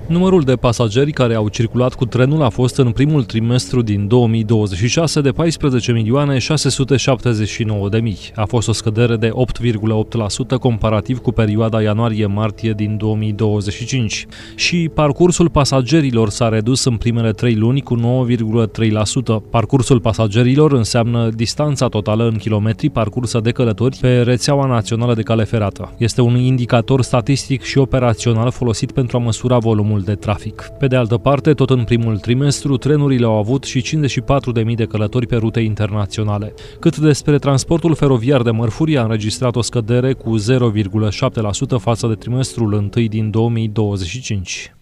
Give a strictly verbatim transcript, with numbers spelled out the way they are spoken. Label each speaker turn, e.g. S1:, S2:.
S1: Numărul de pasageri care au circulat cu trenul a fost în primul trimestru din două mii douăzeci și șase de paisprezece milioane șase sute șaptezeci și nouă de mii. A fost o scădere de opt virgulă opt la sută comparativ cu perioada ianuarie-martie din două mii douăzeci și cinci. Și parcursul pasagerilor s-a redus în primele trei luni cu nouă virgulă trei la sută. Parcursul pasagerilor înseamnă distanța totală în kilometri parcursă de călători pe rețeaua națională de cale ferată. Este un indicator statistic și operațional folosit pentru a măsura volumul de trafic. Pe de altă parte, tot în primul trimestru, trenurile au avut și cincizeci și patru de mii de călători pe rute internaționale. Cât despre transportul feroviar de mărfuri, a înregistrat o scădere cu zero virgulă șapte la sută față de trimestrul întâi din două mii douăzeci și cinci.